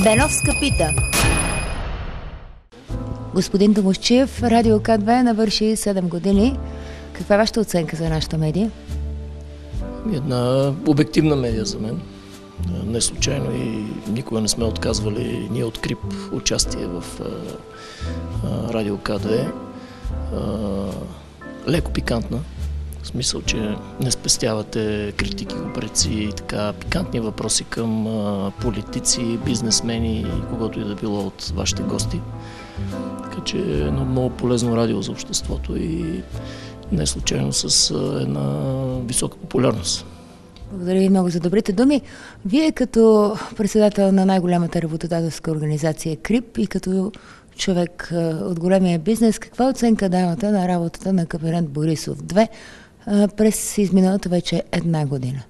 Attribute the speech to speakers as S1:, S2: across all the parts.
S1: Беновска пита. Господин Домусчиев, Радио К2 навърши 7 години. Каква е вашата оценка за нашата медия?
S2: Една обективна медия за мен. Не случайно и никога не сме отказвали ние от КРИП участие в Радио К2. Леко пикантна, в смисъл, че не спестявате критики, упреци и така пикантни въпроси към политици, бизнесмени и когото и да било от вашите гости. Така че е едно много полезно радио за обществото и не случайно с една висока популярност.
S1: Благодаря ви много за добрите думи. Вие като председател на най-голямата работодателска организация КРИП и като човек от големия бизнес, каква оценка давате на работата на кабинет Борисов 2 през изминалата вече една година?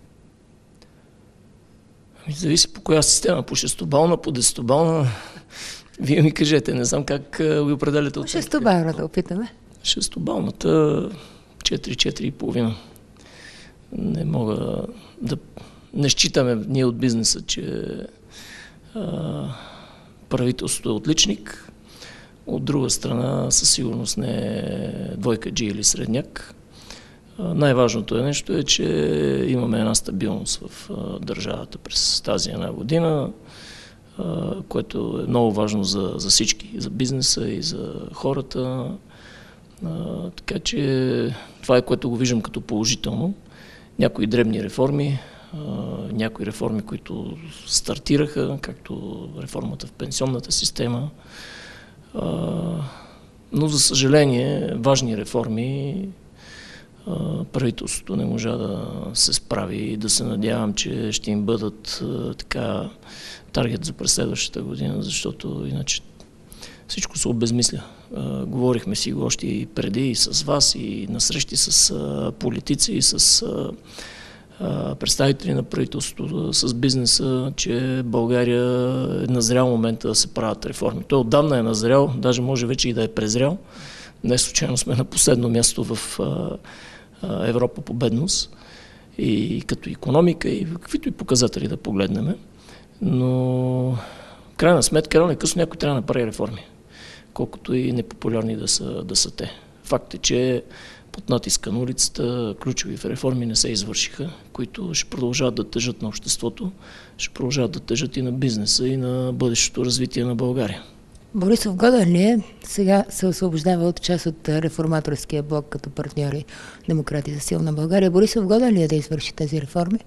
S2: Зависи по коя система, по 6-бална, по 10-бална. Вие ми кажете, не знам как ви определяте оценка.
S1: 6-бална да опитаме.
S2: 6-балната 4-4,5. Не мога да... Не считаме ние от бизнеса, че правителството е отличник. От друга страна, със сигурност не е двойка G или средняк. Най-важното нещо е, че имаме една стабилност в държавата през тази една година, което е много важно за всички, и за бизнеса, и за хората. Така че това е, което го виждам като положително. Някои дребни реформи, някои реформи, които стартираха, както реформата в пенсионната система, но за съжаление важни реформи правителството не можа да се справи и да се надявам, че ще им бъдат така таргет за през следващата година, защото иначе всичко се обезмисля. Говорихме си го още и преди и с вас, и на срещи с политици, и с представители на правителството, с бизнеса, че България е назрял момента да се правят реформи. Той отдавна е назрял, даже може вече и да е презрял. Не случайно сме на последно място в Европа по бедност и като икономика, и каквито и показатели да погледнем. Но в крайна сметка, рано или късно някой трябва да направи реформи, колкото и непопулярни да са те. Факт е, че под натиска на улицата ключови реформи не се извършиха, които ще продължават да тежат на обществото, ще продължават да тежат и на бизнеса, и на бъдещото развитие на България.
S1: Борисов годен ли е? Сега се освобождава от част от реформаторския блок като партньори Демократи за силна България. Борисов годен ли е да извърши тези реформи?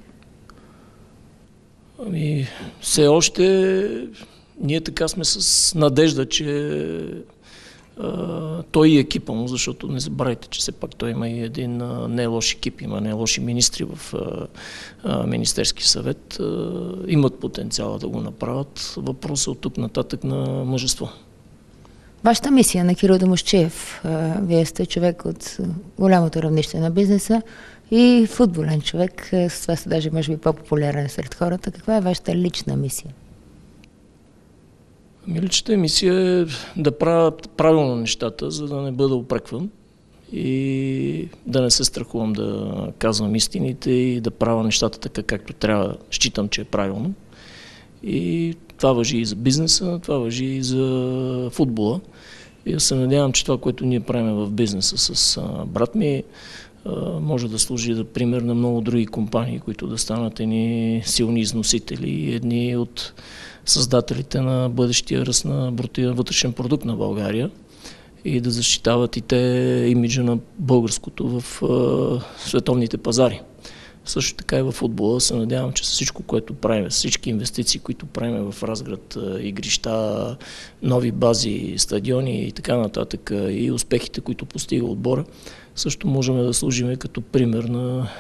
S2: Все още ние така сме с надежда, че той и екипа му, защото не забравяйте, че все пак той има и един не лош екип, има не лоши министри в Министерски съвет, имат потенциала да го направят. Въпросът от тук нататък на мъжество.
S1: Вашата мисия на Кирил Домусчиев, вие сте човек от голямото равнище на бизнеса и футболен човек, с това сте даже може би по-популярен сред хората. Каква е вашата лична мисия?
S2: Личната мисия е да правя правилно нещата, за да не бъда упрекван и да не се страхувам да казвам истините и да правя нещата така, както трябва, считам, че е правилно. И това важи и за бизнеса, това важи и за футбола. И се надявам, че това, което ние правим в бизнеса с брат ми, може да служи за пример на много други компании, които да станат едни силни износители, едни от създателите на бъдещия ръст на брутния вътрешен продукт на България и да защитават и те имиджа на българското в световните пазари. Също така и в футбола се надявам, че с всичко, което правим, всички инвестиции, които правим в Разград, игрища, нови бази, стадиони и така нататък, и успехите, които постига отбора, също можем да служим като пример на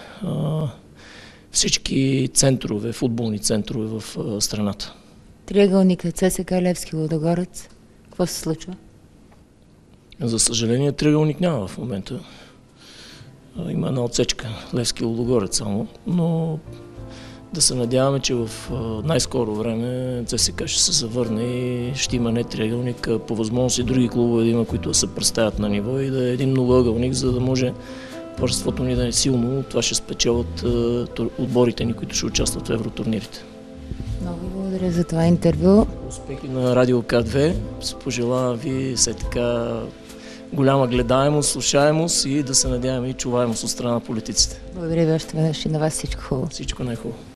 S2: всички центрове, футболни центрове в страната.
S1: Триъгълника ЦСКА Левски Лудогорец. Какво се случва?
S2: За съжаление, триъгълник няма в момента. Има една отсечка Левски Лудогорец само, но да се надяваме, че в най-скоро време ЦСКА ще се завърне и ще има не триъгълник, по възможност и други клубове да има, които да се представят на ниво и да е един многоъгълник, за да може първенството ни да е силно. Това ще спечелят отборите ни, които ще участват в евротурнирите.
S1: Много ви благодаря за това интервю.
S2: Успехи на Радио К2. Пожелавам ви все така голяма гледаемост, слушаемост и да се надяваме и чуваемост от страна на политиците.
S1: Благодаря ви още веднъж и на вас всичко хубаво.
S2: Всичко най-хубаво.